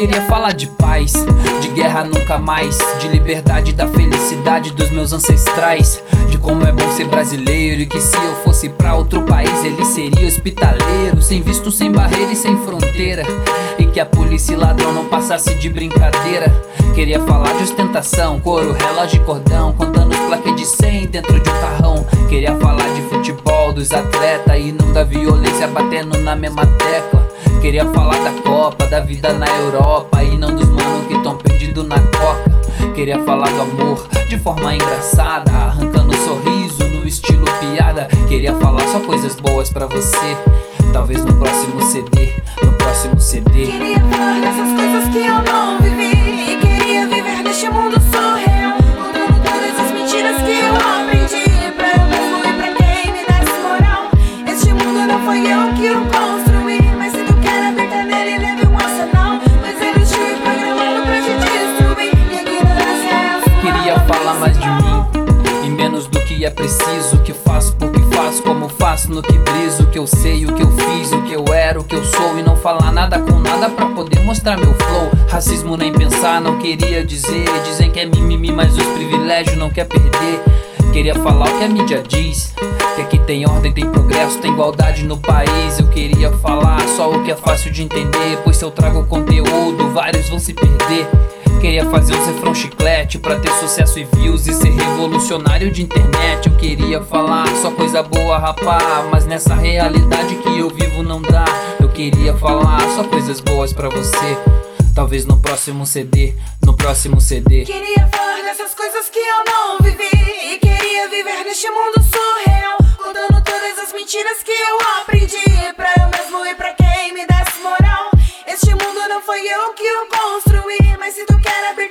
Queria falar de paz, de guerra nunca mais, de liberdade, da felicidade dos meus ancestrais, de como é bom ser brasileiro e que se eu fosse pra outro país ele seria hospitaleiro, sem visto, sem barreira e sem fronteira, e que a polícia e ladrão não passasse de brincadeira. Queria falar de ostentação, couro, relógio e cordão, contando os plaquês de 100 dentro de um carrão. Queria falar de futebol, dos atletas e não da violência batendo na mesma tecla. Queria falar da Copa, da vida na Europa e não dos manos que tão perdidos na coca. Queria falar do amor de forma engraçada, arrancando um sorriso no estilo piada. Queria falar só coisas boas pra você, talvez no próximo CD, no próximo CD. Queria falar dessas coisas que eu não vivi e queria viver neste mundo surreal, contando todas as mentiras que eu aprendi, pra eu mesmo e pra quem me desse moral. Este mundo não foi eu que o construí, mas se tu quer habitar nele, leve um arsenal, pois ele estive programado pra te destruir e ignorância é a sua. Queria falar mais de mim e menos do que é preciso, o que faço, porque faço, como faço, no que briso, o que eu sei, o que eu fiz, o que eu era, o que eu sou, e não falar nada com nada pra poder mostrar meu flow. Racismo nem pensar, não queria dizer, dizem que é mimimi, mas os privilégios não quer perder. Queria falar o que a mídia diz, que aqui tem ordem, tem progresso, tem igualdade no país. Eu queria falar só o que é fácil de entender, pois se eu trago conteúdo, vários vão se perder. Queria fazer os refrão chiclete pra ter sucesso e views e ser revolucionário de internet. Eu queria falar só coisa boa, rapá, mas nessa realidade que eu vivo não dá. Eu queria falar só coisas boas pra você, talvez no próximo CD, no próximo CD. Queria falar dessas coisas que eu não vivi e queria viver neste mundo surreal, contando todas as mentiras que eu aprendi, pra eu mesmo e pra quem me desse moral. Este mundo não foi eu que o construí, mas se tu quer abrir